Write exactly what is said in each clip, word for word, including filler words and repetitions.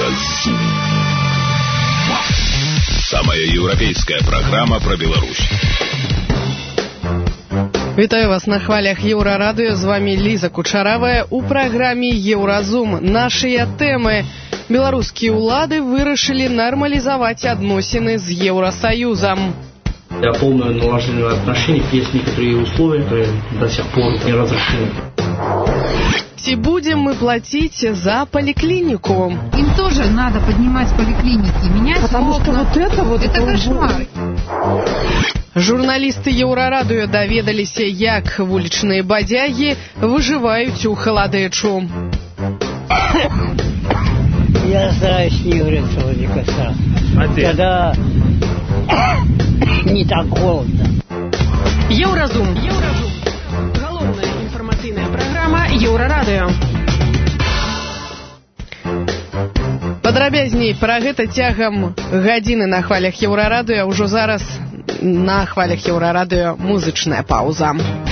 Еўразум. Самая европейская программа про Беларусь. Вітаю вас на хвалях Еўрарадыё. З вами Лиза Кучаравая у праграме Еўразум. Нашыя тэмы. Беларускія ўлады вырашылі нармализовать адносіны з Евросоюзом. Для полного налаживания отношений есть некоторые условия, которые до сих пор не разрешены. Ці будем мы платить за поликлинику? Им тоже надо поднимать поликлиники, менять Потому окна. что вот это вот... Это кошмар. Журналисты Еўрарадыё даведаліся, як вулічныя бадзягі выживаюць у халадэчу. Я стараюсь не греться возле костра. А ты? Когда не так холодно. Еўразум. Еўразум. Галоўная інфармацыйная праграма Еўрарадыё. Падрабязней пра гэта цягам гадзіны на хвалях Еўрарадыё. Ужо зараз на хвалях Еўрарадыё музычная пауза.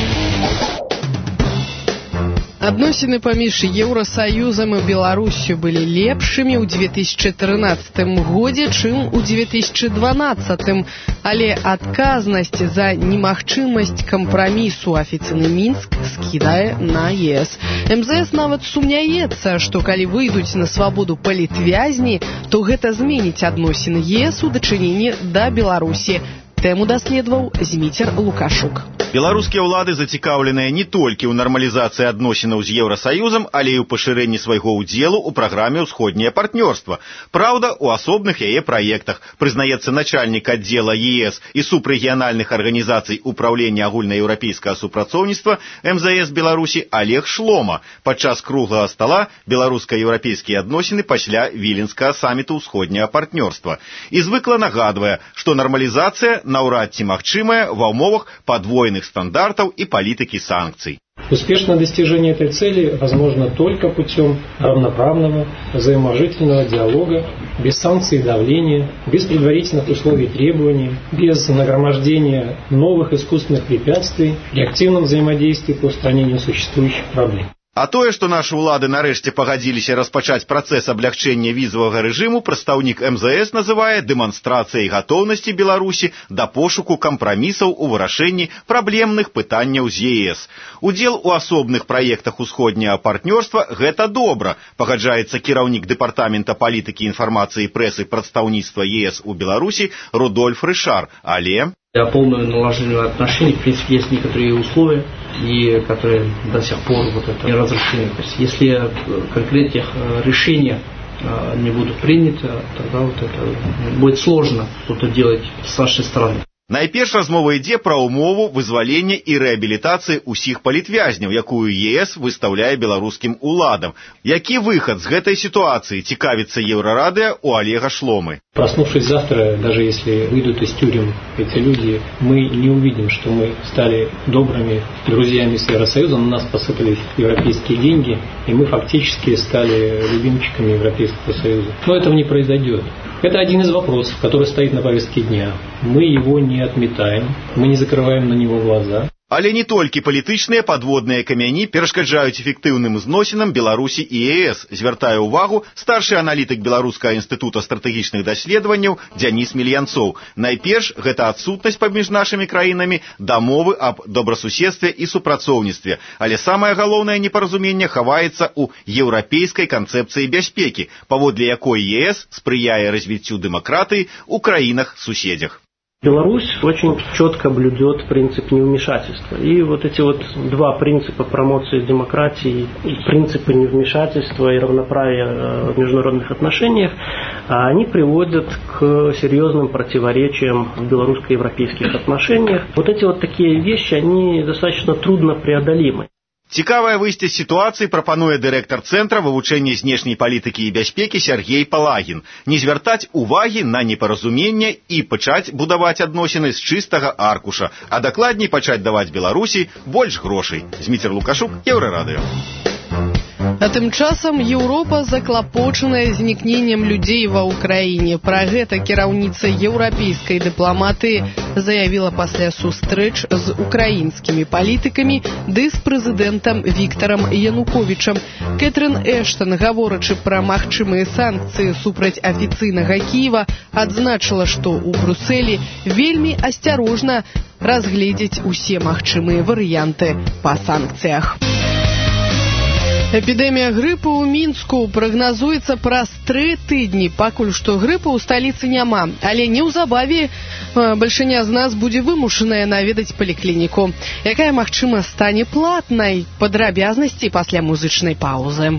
Адносіны паміж Еўрасаюзам і Беларусю былі лепшымі ў две тысячы трынаццатым годзе, чым у две тысячы дванаццатым, але адказнасць за немагчымасць кампрамісу афіцыйны Мінск скідае на ЕС. МЗС нават сумняецца, што калі выйдуць на свабоду палітвязні, то гэта зменіць адносіны ЕС у дачыненні да Беларусі. Тэму даследаваў Зміцер Лукашук. Беларускія ўлады зацікаўленыя не толькі ў нармалізацыі адносінаў з Еўрасаюзам, але і ў пашырэнні свайго ўдзелу ў праграме «Усходняе партнёрства». Праўда, у асобных яе праектах, прызнаецца начальнік аддзела ЕС і субрэгіянальных арганізацый управлення агульнаеўрапейскага супрацоўніцтва МЗС Беларусі Олег Шлома падчас круглага стала беларуска-еўрапейскія адносіны пасля Віленскага саміту «Усходняе партнёрства». І звыкла нагадвае, што нармалізацыя наўрад ці магчымая ва ўмовах подвойных стандартов и политики санкций. Успешное достижение этой цели возможно только путем равноправного, взаиможительного диалога, без санкций и давления, без предварительных условий и требований, без нагромождения новых искусственных препятствий и активном взаимодействии по устранению существующих проблем. А тое, што нашы ўлады нарэшце пагадзіліся распачаць працэс аблягчэння візавага рэжыму, прадстаўнік МЗС называе дэманстрацыяй гатоўнасці Беларусі да пошуку кампрамісаў у вырашэнні праблемных пытанняў з ЕС. Удзел у асобных праектах усходняга партнёрства – гэта добра, пагаджаецца кіраўнік дэпартамента палітыкі інфармацыі і прэсы прадстаўніцтва ЕС у Беларусі Рудольф Рышар, але... Для полного налаживания отношений, в принципе, есть некоторые условия, и которые до сих пор вот это не разрешены. То есть, если конкретных решений не будут приняты, тогда вот это будет сложно что-то делать с нашей стороны. Найперш размова ідзе пра ўмову вызвалення і рэабілітацыі ўсіх палітвязняў, якую ЕС выстаўляе беларускім уладам. Які выхад з гэтай сітуацыі, цікавіцца Еўрарадыё у Олега Шломы? Проснувшись завтра, даже если выйдут из тюрем эти люди, мы не увидим, что мы стали добрыми друзьями с Евросоюзом, на нас посыпались европейские деньги, и мы фактически стали любимчиками Европейского Союза. Но этого не произойдет. Это один из вопросов, который стоит на повестке дня. Мы его не отметаем, мы не закрываем на него глаза. Але не толькі палітычныя падводныя камяні перашкаджаюць эфектыўным зносінам Беларусі і ЕС, звяртае ўвагу старшы аналітык Беларускага інстытута стратэгічных даследаванняў Дзяніс Мільянцоў. Найперш, гэта адсутнасць паміж нашымі краінамі дамовы аб добрасуседстве і супрацоўніцтве. Але самае галоўнае непаразуменне хаваецца ў еўрапейскай канцэпцыі бяспекі, паводле якой ЕС спрыяе развіццю дэмакратыі ў краінах-суседзях. Беларусь очень четко блюдет принцип невмешательства. И вот эти вот два принципа промоции демократии, принципы невмешательства и равноправия в международных отношениях, они приводят к серьезным противоречиям в белорусско-европейских отношениях. Вот эти вот такие вещи, они достаточно трудно преодолимы. Цікавае выйсце з сітуацыі прапануе дырэктар цэнтра вывучэння знешняй палітыкі і бяспекі Сергей Палагін. Не звяртаць увагі на непаразуменне і пачаць будаваць адносіны з чыстага аркуша, а дакладней пачаць даваць Беларусі больш грошай. Зміцер Лукашук, Еўрарадыё. А тым часам Еўропа заклапочаная знікненнем людзей ва ўкраіне. Пра гэта кіраўніца еўрапейскай дыпламатыі заявіла пасля сустрэч з украінскімі палітыкамі ды з прэзідэнтам Віктарам Януковічам. Кэтрын Эштон, гаворачы пра магчымыя санкцыі супраць афіцыйнага Кіева, адзначыла, што ў Брусэлі вельмі асцярожна разгледзець усе магчымыя варыянты па санкцыях. Эпідэмія грыпу ў Мінску прагназуецца праз тры тыдні. Пакуль што грыпу ў сталіцы няма, але неўзабаве бальшыня з нас будзе вымушаная наведаць паліклініку, якая, магчыма, стане платнай. Падрабязнасці пасля музычнай паўзы.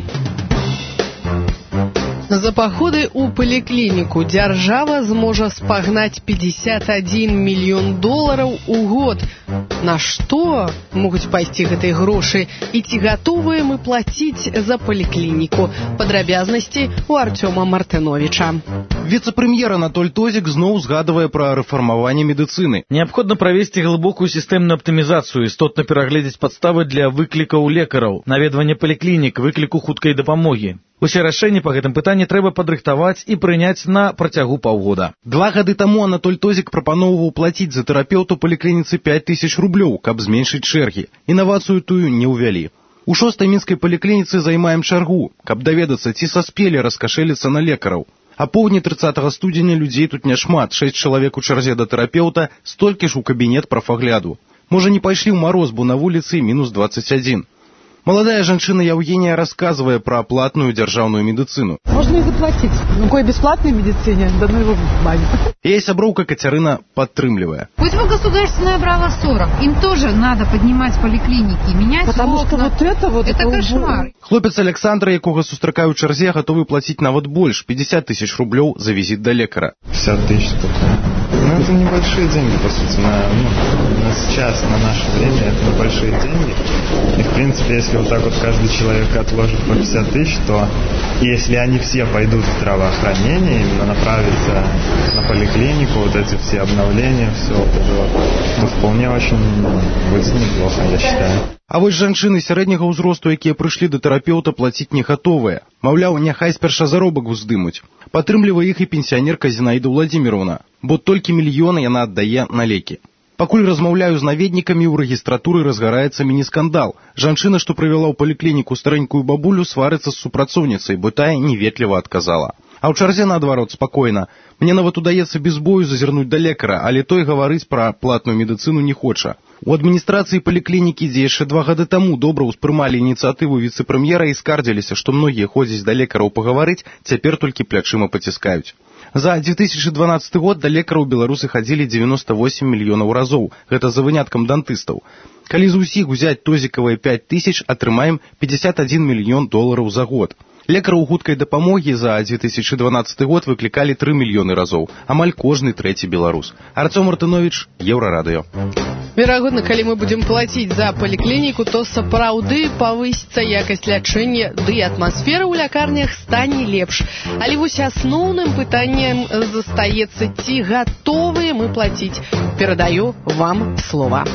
За паходы ў паліклініку дзяржава зможа спагнаць пятьдесят один мільён долараў у год. На што могуць пайсці гэтыя грошы і ці гатовыя мы плаціць за паліклініку? Падрабязнасці у Артёма Мартыновіча. Віцэ-прэм'ер Анатоль Тозік зноў згадвае пра рэфармаванне медыцыны. Неабходна правесці глыбокую сістэмную аптымізацыю, істотна перагледзець падставы для выклікаў лекараў, наведвання паліклінік, выкліку хуткай дапамогі. Усе рашэнні па гэтым пытанні трэба падрыхтаваць і прыняць на працягу паўгода. Два гады таму Анатоль Тозік прапаноўваў плаціць за тэрапеўту паліклініцы пять тысяч рублёў, каб зменшыць чэргі. Інавацыю тую не ўвялі. У шостай мінскай паліклініцы займаем чаргу, каб даведацца, ці саспелі раскашэліцца на лекараў. А поўдні трыццатага студзеня людзей тут няшмат, шэсць чалавек у чарзе да тэрапеўта, столькі ж у кабінет прафагляду. Можа, не пайшлі ў мароз, бо на вуліцы мінус двадцать один. Маладая жанчына Евгения рассказывая про платную державную медицину. Можно и заплатить. Ну, кое бесплатной медицине, да ну его в бане. Ей сяброўка Катерина подтрымливая. Пусть вы государственное право сорок. Им тоже надо поднимать поликлиники, менять Потому окна. что вот это вот... Это, это кошмар. Хлопец Александра, якога сустракаю ў чарзе, готовы платить нават больше, пятьдесят тысяч рублёў за визит до лекара. пятьдесят тысяч только. Ну, это небольшие деньги, по сути. На, ну, на сейчас, на наше время, это небольшие деньги. И, в принципе, если вот так вот каждый человек отложит по пятьдесят тысяч, то если они все пойдут в здравоохранение, именно направиться на поликлинику, вот эти все обновления, все вот это вот, то вполне очень будет неплохо, я считаю. А вось жанчыны сярэдняга ўзросту, якія прыйшлі да тэрапеўта, плаціць не гатовыя. Маўляў, няхай спярша заробак уздымуць. Падтрымлівае іх і пенсіянерка Зінаіда Владзіміровна, бо толькі мільёны яна аддае на лекі. Пакуль размаўляю з наведнікамі, у рэгістратуры разгараецца міні-скандал. Жанчына, што прывяла ў паліклініку старэнькую бабулю, сварыцца з супрацоўніцай, бо тая неветліва адказала. А ў чарзе, наадварот, спакойна. Мне нават удаецца без бою зазірнуць да лекара, але той гаварыць пра платную медыцыну не хоча. У адміністрацыі паліклінікі, дзе яшчэ два гады таму добра ўспрымалі ініцыятыву віцэ-прэм'ера і скардзіліся, што многія ходзяць да лекараў пагаварыць, цяпер толькі плячыма паціскаюць. За две тысячи дванадцатый год да лекараў беларусы хадзілі девяносто восемь мільёнаў разоў. Гэта за выняткам дантыстаў. Калі з усіх узяць тозікавыя пять тысяч, атрымаем пятьдесят один мільён долараў за год. Лекараў хуткай дапамогі за две тысячи дванадцатый год выклікалі тры мільёны разоў, амаль кожны трэці беларус. Артём Мартынович, Еўрарадыё. Верагодна, калі мы будзем плаціць за паліклініку, то сапраўды павысіцца якасць лячэння, ды і атмасфера ў лякарнях стане лепш. Але вось асноўным пытаннем застаецца, ці гатовыя мы плаціць. Перадаю вам слова.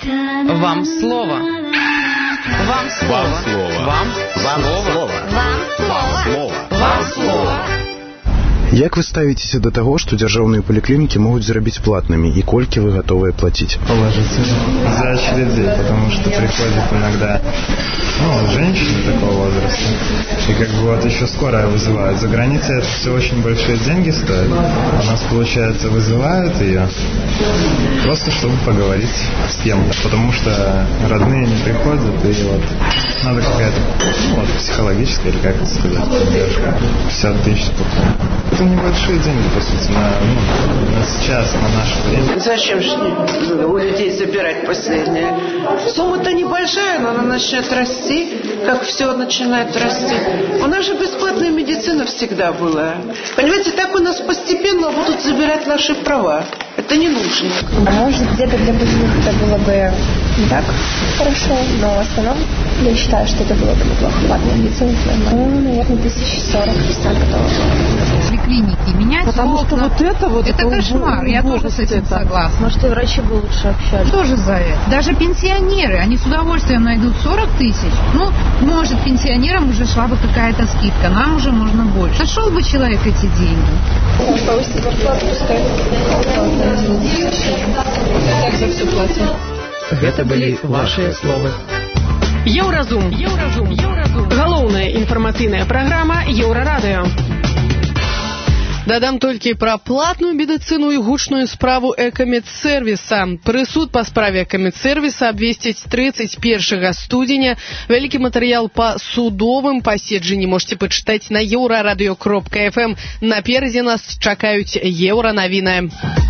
Вам слова. Вам слово. Вам слово. Вам слово. Вам слово. Вам слово. Як вы ставіцеся до того, что дзяржаўныя паліклінікі могуць зрабіць платнымі, и колькі вы готовы платить? Положительно. За очередей, потому что приходят иногда ну, женщины такого возраста. И как бы вот еще скорая вызывают. За границей это все очень большие деньги стоит. У нас, получается, вызывают ее просто чтобы поговорить с кем-то, потому что родные не приходят, и вот надо какая-то вот, психологическая, или как это сказать, поддержка. пятьдесят тысяч только. Это небольшие деньги, по сути, на, ну, на сейчас, на наше время. Зачем же у людей забирать последнее? Сумма-то небольшая, но она начнет расти, как все начинает расти. У нас же бесплатная медицина всегда была. Понимаете, так у нас постепенно будут забирать наши права. Это не нужно. А может, где-то для пожилых это было бы не так хорошо, но в основном я считаю, что это было бы неплохо. Платная медицина, ну, наверное, тысяч сорок, пятьдесят готово. поликлиники, менять Потому окна. что вот это вот... Это, это кошмар, я тоже с этим это. согласна. Может, и врачи бы лучше общались. Тоже за это. Даже пенсионеры, они с удовольствием найдут сорок тысяч. Ну, может, пенсионерам уже шла бы какая-то скидка, нам уже можно больше. Нашел бы человек эти деньги. Может, повысить зарплату, пускай. Так за все платят. Это были ваши словы. Еўразум. Еўразум. Еўразум. Галоўная інфармацыйная праграма Еўрарадыё. Дадам толькі пра платную медыцыну і гучную справу экамедсервіса. Прысуд па справе экамедсервіса абвесціць тридцать первого студзеня. Вялікі матэрыял па судовым паседжанні можете пачытаць на еўрарадыё кропка эф эм. Наперадзе нас чакаюць еўранавіны.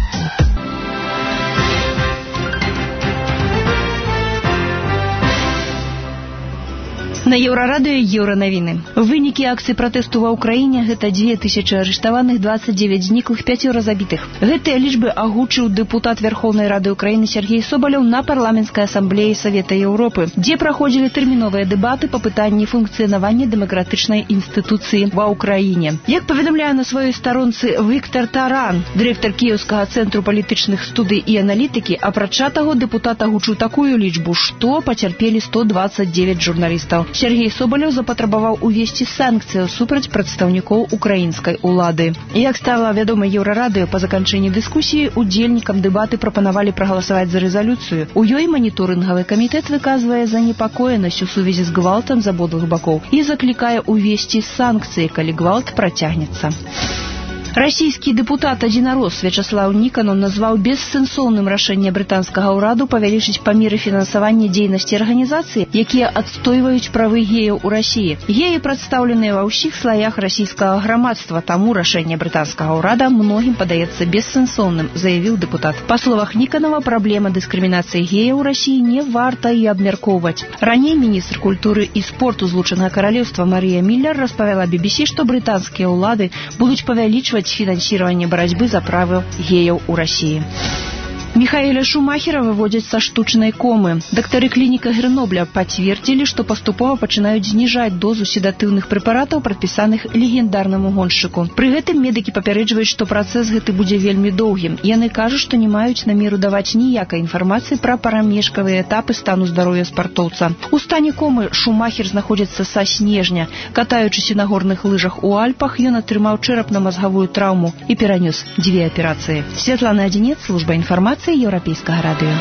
На Еўрарадыё еўранавіны. Вынікі акцыі пратэсту ва ўкраіне гэта две тысячы арыштаваных, двадцать девять зніклых, пяцёра забітых. Гэтыя лічбы агучыў дэпутат Верховнай Рады Украіны Сергей Соболев на парламенцкай асамблеі Савета Еўропы, дзе праходзілі тэрміновыя дэбаты па пытанні функцыянавання дэмакратычнай інстытуцыі ва ўкраіне. Як паведамляе на сваёй старонцы Віктор Таран, дырэктар Кіеўскага цэнтру палітычных студый і аналітыкі, апрача таго дэпутат агучыў такую лічбу, што пацярпелі сто двадцать девять журналістаў. Сергей Соболев запатрабаваў увесці санкцыі супраць прадстаўнікоў украінскай улады. Як стала вядома Еўрарадыё, па заканчэнні дыскусіі удзельнікам дэбаты прапанавалі прагаласаваць за рэзалюцыю. У ёй маніторынгавы камітэт выказвае занепакоенасць у сувязі з гвалтам з абодвух бакоў і заклікае увесці санкцыі, калі гвалт працягнецца. Расійскі дэпутат адзінарос Вячаслаў Ніканов назваў бессэнсоўным рашэнне брытанскага ўраду павялічыць памеры фінансавання дзейнасці арганізацый, якія адстойваюць правы геяў у Расіі. Геі прадстаўленыя ва ўсіх слаях расійскага грамадства, таму рашэнне брытанскага ўрада многім падаецца бессэнсоўным, заявіў дэпутат. Па словах Ніканова, праблема дыскрымінацыі геяў у Расіі не варта і абмяркоўваць. Раней міністр культуры і спорту Злучанага Каралеўства Марія Міллер распавяла би би сі, што брытанскія ўлады будуць павялічваць фінансирование борьбы за права геяў у России. Михаэля Шумахера выводзяць са штучнай комы. Дактары клініка Грэнобля пацвердзілі, што паступова пачынаюць зніжаць дозу седатыўных прэпаратаў, прадпісаных легендарнаму гоншчыку. Пры гэтым медыкі папярэджваюць, што працэс гэты будзе вельмі доўгім. Яны кажуць, што не маюць намеру даваць ніякай інфармацыі пра прамежкавыя этапы стану здароўя спартоўца. У стане комы Шумахер знаходзіцца са снежня. Катаючыся на горных лыжах у Альпах, ён атрымаў чэрапна-мазгавую траўму і перанёс дзве аперацыі. Святлана Адзінец, служба інфармацыі Еўрапейскага радыё.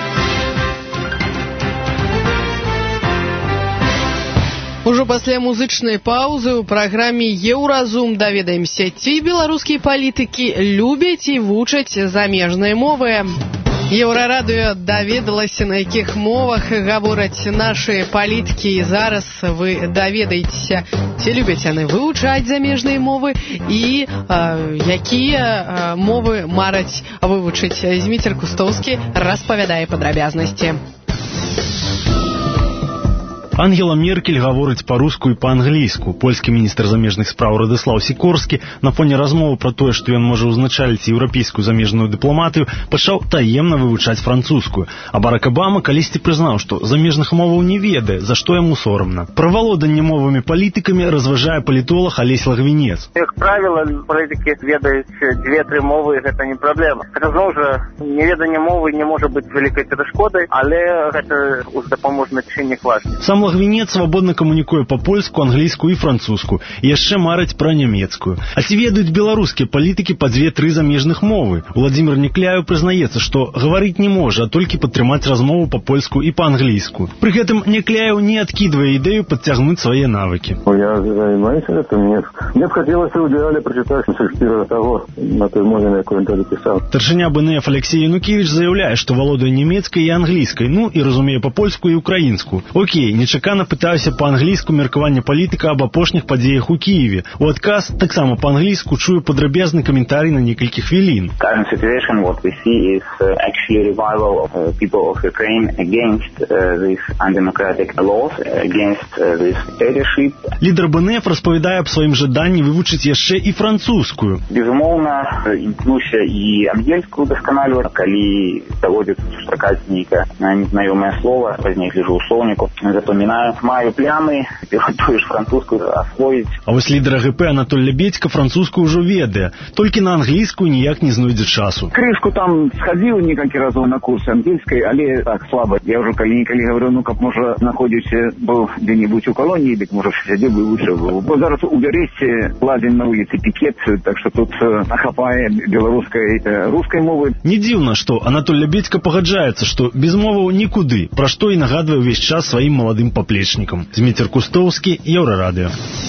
Ужо пасля музычнай паўзы ў праграме Еўразум даведаемся, ці беларускія палітыкі любяць і вучаць замежныя мовы. Еўрарадыё даведалася, на якіх мовах гавораць нашы палітыкі, і зараз вы даведаецеся, ці любяць яны вывучаць замежныя мовы і э, якія э, мовы мараць вывучыць. Зміцер Кустоўскі распавядае падрабязнасці. Ангела Меркель гаворыць па-руску і па-англійску. Польскі міністр замежных спраў Радыслаў Сікорскі на фоне размовы пра тое, што ён можа ўзначаліць еўрапейскую замежную дыпламатыю, пачаў таемна вывучаць французскую. А Барак Абама калісьці прызнаў, што замежных моваў не ведае, за што яму сорамна. Пра валоданне мовамі палітыкамі разважае палітолог Алесь Лагвінец. Як правіла, палітыкі ведаюць дзве-тры мовы, гэта не праблема. Гэта зноў жа, неведанне мовы не можа быць вялікай перашкодай, але гэта ў дапаможны чыннік важны. Сам Лагвінец свабодна камунікуе па-польску, англійскую і французску, і яшчэ марыць пра нямецкую. А ці ведаюць беларускія палітыкі па дзве-тры замежных мовы? Владзімир Некляеў прызнаецца, што гаварыць не можа, а толькі падтрымаць размову па-польску і па-англійску. Пры гэтым Некляеў не адкідвае ідэю падцягнуць свае навыкі. Я займаюсь этим. Мне, мне б хотелось в идеале прочитать Шекспира того, на той мове, на якой ён тоді пісаў. Старшыня бэ эн эф Алексей Янукевич заяўляе, што валодае нямецкай і англійскай, ну і разумее па-польску і украінскую. Окей, нечакана пытаюся па-англійску меркаванне палітыка аб апошніх падзеях у Кіеве. У адказ таксама па-англійску чую падрабязны каментарый на некалькі хвілін. Current situation, what we see is uh, actually revival of uh, people of Ukraine against uh, these undemocratic laws, against uh, this dictatorship. Лідар бэ эн эф распавядае аб сваім жаданні вывучыць яшчэ і французскую. Безумоўна, імкнуся і ангельскую дасканальваць, калі даводзіцца сустракаць нейкае незнаёмае слова, пазней гляджу ў слоўніку, запамінаю напоминаю, маю плямы, пілатуеш французскую освоіць. А вось лідар АГП Анатоль Лябедька французскую ўжо ведае, толькі на англійскую ніяк не знойдзе часу. Крышку там схадзіў некалькі разоў на курсы ангельскай, але так слаба. Я ўжо калі-нікалі говорю, ну каб можа знаходзіўся быў дзе-нибудь у калоніі, дык можа сядзеў бы вучыў. Бо зараз у Бярэсці ладзім на вуліцы пікет, так што тут нахапае беларускай рускай мовы. Не дзіўна, што Анатоль Лябедька пагаджаецца, што без моваў нікуды, пра што і нагадвае ўвесь час сваім маладым паплечнікам. Зміцер Кустоўскі, Еўрарадыё.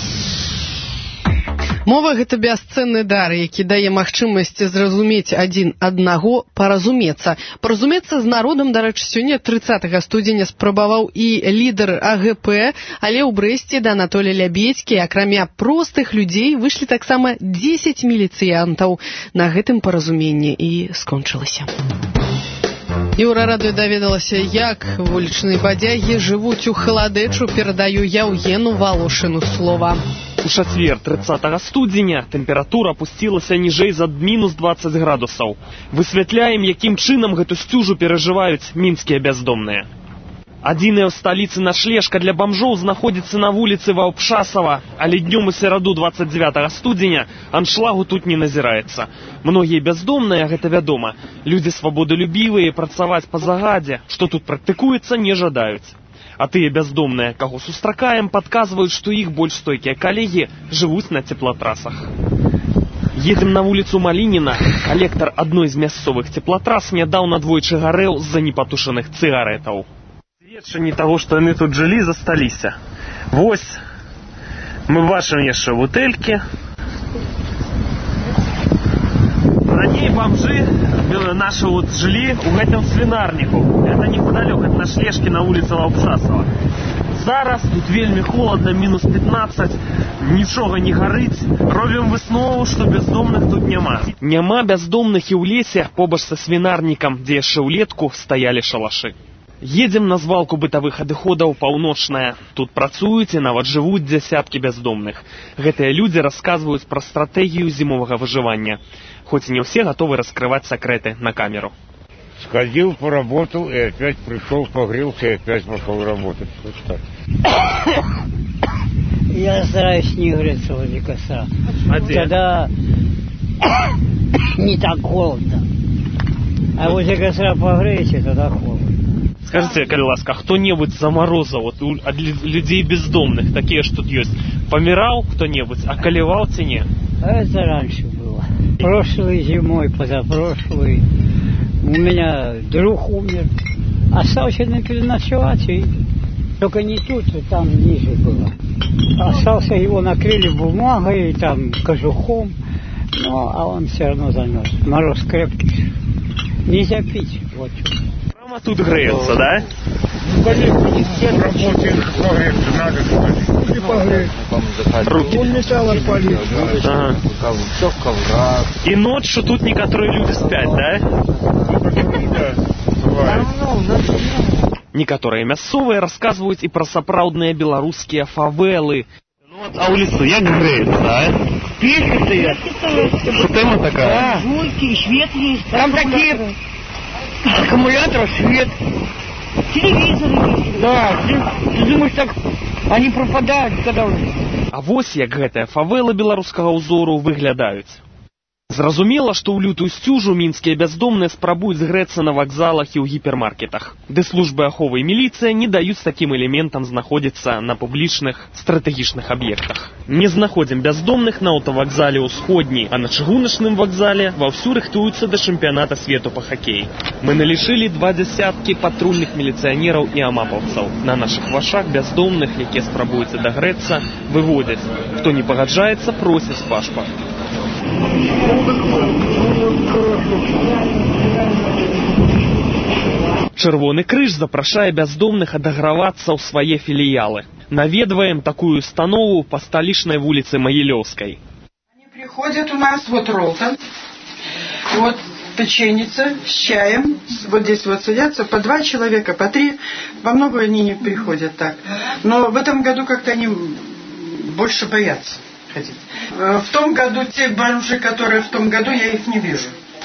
Мова – гэта бясцэнны дар, які дае магчымасць зразумець адзін аднаго, паразумецца. Паразумецца з народам, дарэчы, сёння трыццатага студзеня спрабаваў і лідар АГП, але ў Брэсце да Анатоля Лябедькі, акрамя простых людзей, выйшлі таксама дзесяць міліцыянтаў. На гэтым паразуменне і скончылася. Еўрарадыё даведалася, як вулічныя бадзягі жывуць у халадэчу. Перадаю Яўгену Валошыну слова. У чацвер трыццатага студзеня тэмпература апусцілася ніжэй за мінус дваццаць градусаў. Высвятляем, якім чынам гэту сцюжу перажываюць мінскія бяздомныя. Адзіная ў сталіцы начлежка для бамжоў знаходзіцца на вуліцы Ваўпшасава, але днём у сераду дваццаць дзевятага студзеня аншлагу тут не назіраецца. Многія бяздомныя, гэта вядома, людзі свабодалюбівыя, працаваць па загадзе, што тут практыкуецца, не жадаюць. А тыя бяздомныя, каго сустракаем, падказваюць, што іх больш стойкія калегі жывуць на цеплатрасах. Едзем на вуліцу Малініна. Калектар адной з мясцовых цеплатрас нядаўна двойчы гарэў з-за непатушаных цыгарэтаў. Сведчанні таго, што яны тут жылі, засталіся. Вось, мы бачым яшчэ бутэлькі. Раней бомжи наши вот жили у гэтым свинарнику. Это неподалеку от нашлежки на улице Ваўпшасава. Зараз тут вельмі холодно, минус пятнадцать, нічога не гарыць. Робім выснову, што бездомных тут няма. Няма бездомных і ў лесе побач са свинарникам, дзе яшчэ ўлетку стаялі шалашы. Едем на звалку бытавых адыходаў паўночная. Тут працуюць і нават жывуць дзясяткі бяздомных. Гэтыя людзі расказваюць пра стратэгію зімовага выжывання. Хоть и не все готовы раскрывать секреты на камеру. Сходил, поработал и опять пришел, погрелся и опять пошел работать. Вот так. Я стараюсь не греться возле костра. А тогда не так холодно. А возле костра погреете, тогда холодно. Скажите, коли ласка, кто-нибудь за мороза, вот от людей бездомных, такие, что тут есть, помирал кто-нибудь, околевал тени? А это раньше было. Прошлой зимой, позапрошлой, у меня друг умер. Остался на переночевать, и только не тут, а там ниже было. Остался, его накрыли бумагой, там, кожухом, ну, а он все равно замерз. Мороз крепкий. Нельзя пить, вот. Прямо тут греется, да? Ну, конечно, не все работают, погреться надо, что ли. Погреть. Руки. Он металл отпалит. Ага. И ночью тут некоторые люди спят, да? Да, некоторые мясцовые рассказывают и про сапраўдныя белорусские фавелы. Ну вот, а улицу як греется, да? Печки стоят. Что тема такая? Да, жульки, свет есть. Там такие аккумуляторы, свет. Телевизор есть. Да, ты, ты думаешь, так они пропадают, когда уже. А вось як гэтыя фавелы беларускага ўзору выглядаюць. Зразумела, што ў лютую сцюжу мінскія бяздомныя спрабуюць згрэцца на вакзалах і ў гіпермаркетах, ды службы аховы і міліцыя не даюць такім элементам знаходзіцца на публічных стратэгічных аб'ектах. Не знаходзім бяздомных на аўтавакзале ўсходні, а на чыгуначным вакзале ваўсю рыхтуюцца да чэмпіяната свету па хакеі. Мы налічылі два дзясяткі патрульных міліцыянераў і амапаўцаў. На нашых вашах бяздомных, якія спрабуюць адагрэцца, выводзяць. Хто не пагаджаецца, просяць пашпарт. Чырвоны крыж запрашае бяздомных адагравацца ў свае філіялы. Наведваем такую установу по столичной улице Могилевской. Они приходят у нас, вот Ролтон, вот печеница с чаем, вот здесь вот садятся по два человека, по три, во много они не приходят так. Но в этом году как-то они больше боятся ходить. В том году те бомжи, которые в том году, я их не вижу.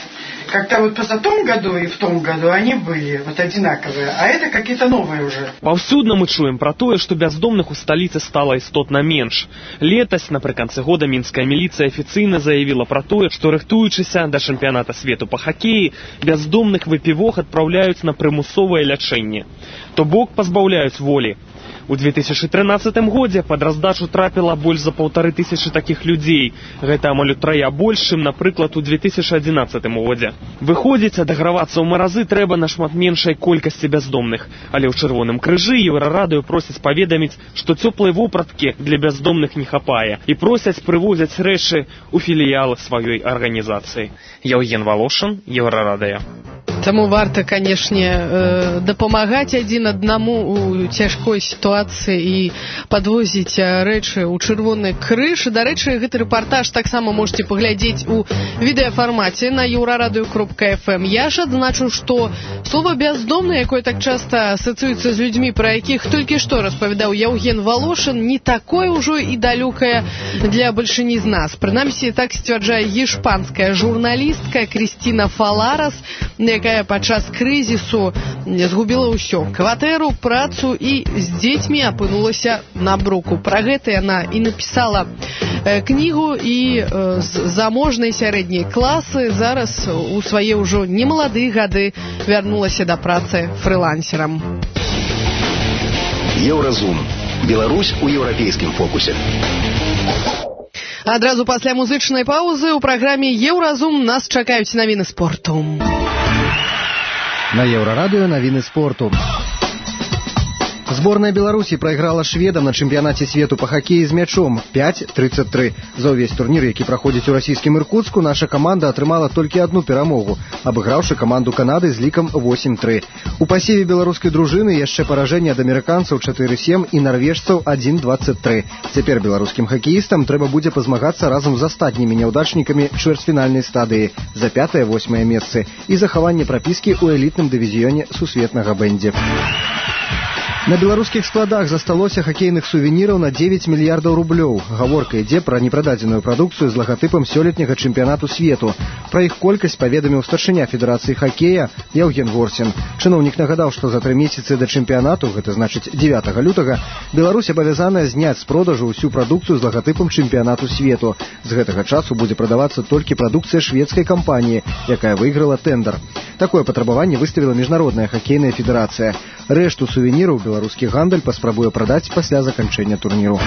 Как-то вот в том году и в том году они были вот одинаковые, а это какие-то новые уже. Паўсюдна мы чуем про тое, што бяздомных у сталіцы стала істотна менш. Летась, напрыканцы года, мінская міліцыя афіцыйна заявіла про тое, што рыхтуючыся да чэмпіяната свету па хакеі, бяздомных выпівох адпраўляюць на прымусовае лячэнне. То бок пазбаўляюць волі. У две тысячи тринадцатым годзе пад раздачу трапіла больш за паўтары тысячы такіх людзей. Гэта амаль утрая больш, чым, напрыклад, у две тысячи одиннадцатым годзе. Выходзіць, адагравацца ў маразы трэба нашмат меншай колькасці бяздомных, але ў Чырвоным крыжы Еўрарадыё просяць паведаміць, што цёплай вопраткі для бяздомных не хапае, і просяць прывозяць рэчы ў філіялы сваёй арганізацыі. Яўген Валошын, Еўрарадыё. Таму варта, канешне, дапамагаць адзін аднаму ў цяжкой сітуацыі і падвозіць рэчы ў Чырвоны крыж. Дарэчы, гэты рэпартаж таксама можете паглядзець у відэафармаце на еўрарадыё кропка эф эм. Я ж адзначу, што слова «бяздомны», якое так часта асацыюецца з людзьмі, пра якіх толькі што распавядаў Яўген Валошын, не такое ўжо і далёкае для бальшыні з нас. Прынамсі, так сцвярджае іспанская журналістка Крістіна Фаларас, якая падчас крызісу згубіла ўсё: кватэру, працу і з дзецьмі апынулася на бруку. Пра гэта яна і напісала кнігу, і з заможнай сярэдняй класы зараз у свае ўжо немаладыя гады вярнулася да працы фрылансерам. Еўразум. Беларусь у еўрапейскім фокусе. Адразу пасля музычнай паўзы ў праграме «Еўразум» нас чакаюць навіны спорту. На Еўрарадыё навіны спорту. Сборная Беларуси проиграла шведам на чемпионате свету по хоккею с мячом пять тридцать три. За увесь турнир, які праходзіць у расійскім Іркутску, наша команда атрымала толькі одну перамогу, абыграўшы команду Канады з лікам восемь три. У пасеве беларускай дружыны яшчэ паражэнне ад амерыканцаў четыре семь і нарвежцаў один двадцать три. Цяпер беларускім хакеістам трэба будзе пазмагацца разам з астатнімі няўдачнікамі чвэрцьфінальнай стадыі за пятае-восьмае месцы і захаванне прапіскі ў элітным дывізіёне сусветнага бэндзе. На беларускіх складах засталося хакейных сувеніраў на девять мільярдаў рублёў. Гаворка ідзе пра непрададзеную прадукцыю з лагатыпам сёлетняга чэмпіянату свету. Пра іх колькасць паведаміў старшыня Федэрацыі хакея Яўген Ворсін. Чыноўнік нагадаў, што за тры месяцы да чэмпіянату, гэта значыць дзевятага лютага, Беларусь абавязаная зняць з продажу ўсю прадукцыю з лагатыпам чэмпіянату свету. З гэтага часу будзе прадавацца толькі прадукцыя шведскай кампаніі, якая выйграла тэндэр. Такое патрабаванне выставіла міжнародная хакейная федэрацыя. Рэшту сувеніраў беларускі гандаль паспрабуе прадаць пасля заканчэння турніру.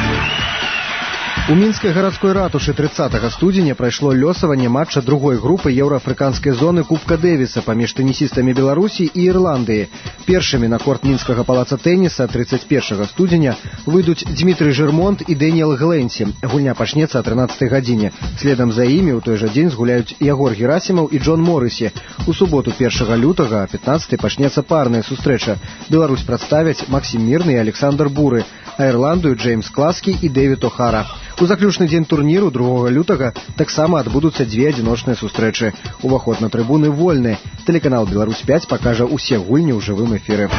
У мінскай гарадской ратушы трыццатага студзеня прайшло лёсаванне матча другой групы еўраафрыканскай зоны Кубка Дэвіса паміж тэнісістамі Беларусі і Ірландыі. Першымі на корт мінскага палаца тэніса тридцать первого студзеня выйдуць Дмітрый Жермонт і Дэніэл Гленсі. Гульня пачнецца о трынаццатай гадзіне. Следам за імі ў той жа дзень згуляюць Ягор Герасімаў і Джон Моррысі. У суботу першага лютага о пятнаццатай пачнецца парная сустрэча. Беларусь прадставяць Максім Мірны і Александр Буры, а Ірландыю Джеймс Класкі і Дэвід О'Хара. У заключны дзень турніру другога лютага таксама адбудуцца дзве адзіночныя сустрэчы. Уваход на трыбуны вольны. Тэлеканал Беларусь пять пакажа ўсе гульні ў жывым эфіры.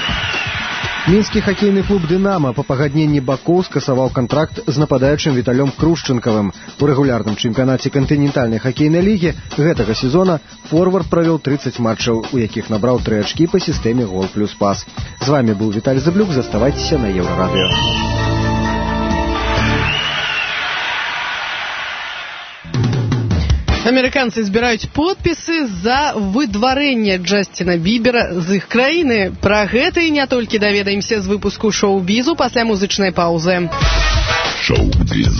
Мінскі хакейны клуб «Дынамо» па пагадненні бакоў скасаваў кантракт з нападаючым Віталём Крушчынкавым. У рэгулярным чэмпіянаце кантынентальнай хакейнай лігі гэтага сезона форвард правёў тридцать матчаў, у якіх набраў тры ачкі па сістэме гол плюс пас. З вами быў Віталь Заблюк, заставайцеся на Еўрарадыё. Амерыканцы збіраюць подпісы за выдварэнне Джасціна Бібера з іх краіны. Пра гэта і не толькі даведаемся з выпуску шоу-бізу пасля музычнай паўзы. Шоу-біз.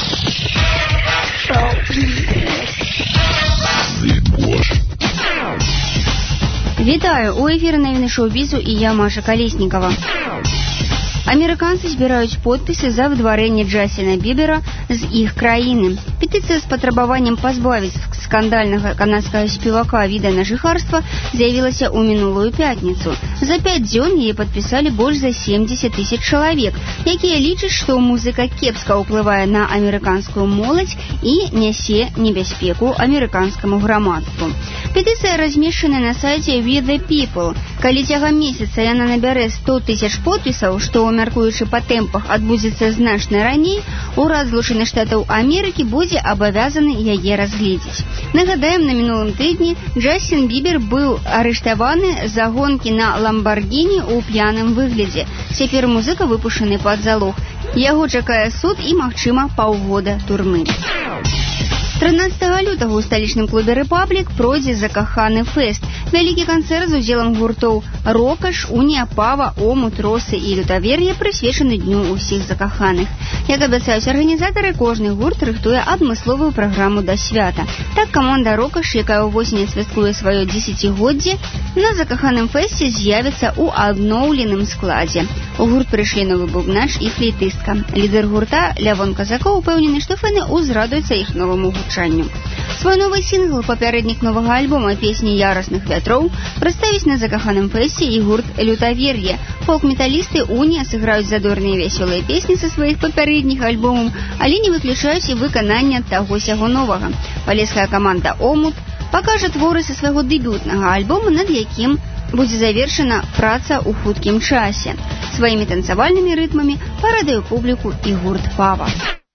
Вітаю, у эфіры навіны шоу-бізу і я, Маша Калеснікова. Амерыканцы збіраюць подпісы за выдварэнне Джасціна Бібера з іх краіны. Петыцыя з патрабаваннем пазбавіць скандальнага канадскага спевака віда на жыхарства з'явілася ў мінулую пятніцу. За пяць дзён яе падпісалі больш за семьдесят тысяч чалавек, якія лічаць, што музыка кепска ўплывае на амерыканскую моладзь і нясе небяспеку амерыканскаму грамадству. Петыцыя размешчана на сайце We the People. Калі цягам месяца яна набярэ сто тысяч подпісаў, што, мяркуючы па тэмпах, адбудзецца значна раней, урад Злучаных Штатаў Амерыкі будзе абавязаны яе разгледзець. Нагадаем, на мінулым тыдні Джастин Бібер быў арыштаваны за гонкі на Ламбаргіні ў п'яным выглядзе. Цяпер музыка выпушчаны пад залог. Яго чакае суд і, магчыма, паўгода турмы. трынаццатага лютага ў сталічным клубе «Рэпаблік» пройдзе «Закаханы фэст». Вялікі канцэрт з удзелам гуртоў «Рокаш», «Унія», «Пава», «Омут», «Росы» і «Лютавер'е» прысвечаны дню ўсіх закаханых. Як абяцаюць арганізатары, кожны гурт рыхтуе адмысловую праграму да свята. Так, каманда «Рокаш», якая ўвосень святкуе сваё дзесяцігоддзе, на «Закаханым фэсце» з'явіцца ў адноўленым складзе. У гурт прыйшлі новы бубнач і флейтыстка. Лідар гурта Лявон Казакоў упэўнены, што фэны ўзрадуюцца іх новаму гучанню. Свой новы сінгл, папярэднік новага альбома «Песні ярасных вятроў», прадставіць на «Закаханым фэсце» і гурт «Лютавер'е». Фолк-металісты «Унія» сыграюць задорныя весёлыя песні са сваіх папярэдніх альбомаў, але не выключаюць і выканання таго-сяго новага. Палеская каманда «Омут» пакажа творы са свайго дэбютнага альбома, над якім будзе завершана праца ў хуткім часе. Сваімі танцавальнымі рытмамі парадуе публіку і гурт «Пава».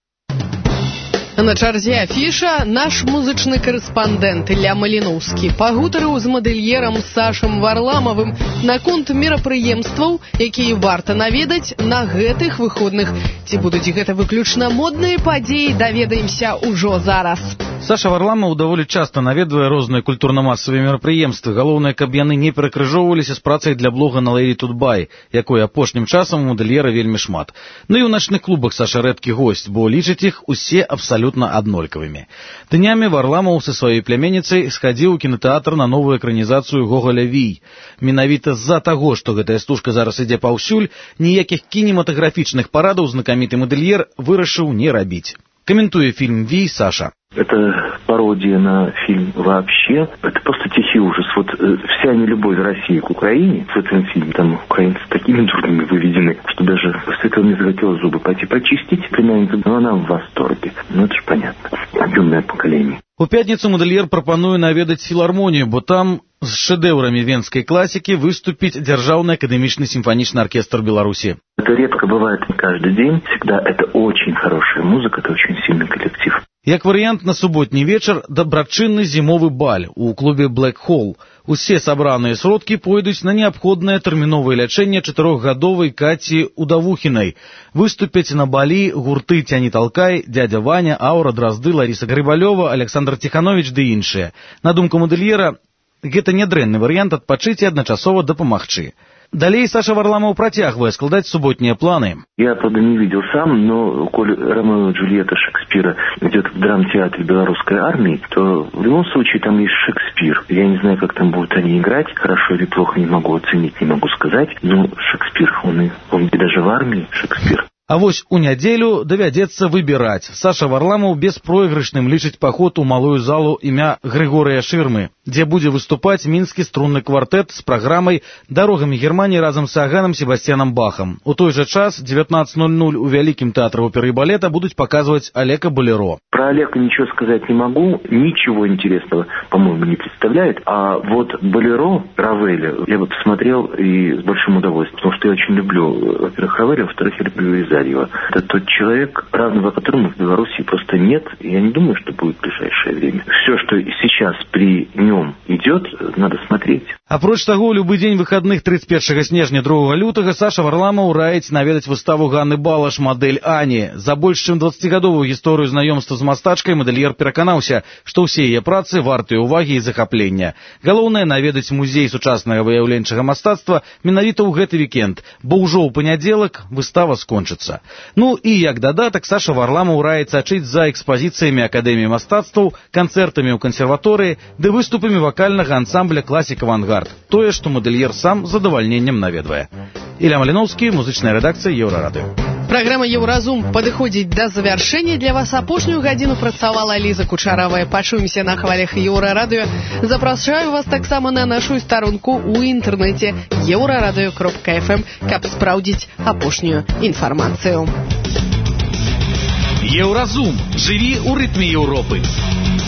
На чарзе афіша наш музычны карэспандэнт Ілля Маліноўскі пагутарыў з мадэльерам Сашам Варламавым наконт мерапрыемстваў, якія варта наведаць на гэтых выходных. Ці будуць гэта выключна модныя падзеі, даведаемся ўжо зараз. Саша Варламаў даволі часта наведвае розныя культурна-масавыя мерапрыемствы. Галоўнае, каб яны не перакрыжоўваліся з працай для блога на Лэйри Тутбай, якой апошнім часам у мадэльера вельмі шмат. Ну і ў начных клубах Саша рэдкі госць, бо лічыць іх усе абсалютна аднолькавымі. Днямі Варламаў са сваёй пляменніцай схадзіў у кінотэатр на новую экранізацыю Гоголя «Вій». Менавіта з-за таго, што гэтая стужка зараз ідзе паўсюль, ніякіх кінематаграфічных парадаў знакаміты мадэльер вырашыў не рабіць. Комментуя фильм «Вий», Саша. Это пародия на фильм вообще. Это просто тихий ужас. Вот э, вся нелюбовь России к Украине в этом фильме, там украинцы такими дурными выведены, что даже после этого мне захотелось зубы пойти почистить. Племянница, но она в восторге. Ну это же понятно. Объемное поколение. У пятніцу мадэльер прапануе наведаць філармонію, бо там з шэдэўрамі венскай класікі выступіць Дзяржаўны акадэмічны сімфанічны аркестр Беларусі. Это редко бывает не каждый день. Всегда это очень хорошая музыка, это очень сильный коллектив. Як варыянт, на суботні вечар дабрачынны зімовы баль у клубе Black Hole. Усе сабраныя сродкі пойдуць на неабходнае тэрміновае лячэнне чатырохгадовай Каці Удавухінай. Выступяць на балі гурты «Тяни толкай», «Дядя Ваня», «Аура», «Дразды», «Лариса Грыбалёва», «Александр Тиханович» ды іншыя. На думку мадэльера, гэта нядрэнны варыянт адпачыць і адначасова дапамагчы. Далей Саша Варламаў працягвае складаць суботнія планы. Я, правда, не видел сам, но коль Ромео и Джульетта Шекспира идет в драмтеатре белорусской армии, то в любом случае там есть Шекспир. Я не знаю, как там будут они играть, хорошо или плохо не могу оценить, не могу сказать, но Шекспир, он и, он и даже в армии Шекспир. А вось у нядзелю давядзецца выбіраць. Саша Варламаў беспройгрышным лічыць паход у малую залу імя Григория Ширмы, дзе будзе выступаць мінскі струнны квартэт з праграмай «Дарогамі Германії» разам з Аганом Себастьяном Бахом. У той же час девятнадцать ноль ноль у Вялікім тэатры оперы і балета будуць паказваць Олега Болеро. Про Олега ничего сказать не могу, ничего интересного, по-моему, не представляет. А вот Болеро Равеля я бы посмотрел и с большим удовольствием, потому что я очень люблю, во-первых, Равеля, во-вторых, я люблю Изарьева. Это тот человек, равного которому в Беларуси просто нет, и я не думаю, что будет в ближайшее время. Все, что сейчас при нем идет, надо смотреть. Апроч таго, любы дзень выходных тридцать первого снежня другога лютага Саша Варламаў раіць наведаць выставу Ганны Балаш «Мадэль Ані». За больш чым дваццацігадовую гісторыю знаёмства з мастачкай мадэльер пераканаўся, што ўсе яе працы вартыя ўвагі і захаплення. Галоўнае наведаць музей сучаснага выяўленчага мастацтва менавіта ў гэты вікенд, бо ўжо ў панядзелак выстава скончыцца. Ну і як дадатак Саша Варламаў раіць сачыць за экспазіцыямі Акадэміі мастацтваў, канцэртамі ў кансерваторыі ды выступамі вакальнага ансамбля «Класік Авангард». Тое, што мадэльер сам з задавальненнем наведвае. Ілля Маліноўскі, музычная рэдакцыя Еўрарадыё. Праграма «Еўразум» падыходзіць да завяршэння. Для вас апошнюю гадзіну працавала Ліза Кучаравая. Пачуемся на хвалях Еўрарадыё. Запрашаю вас таксама на нашу старонку ў інтэрнэце еўрарадыё кропка эф эм, каб спраўдзіць апошнюю інфармацыю. Еўразум. Жыві ў рытме Еўропы.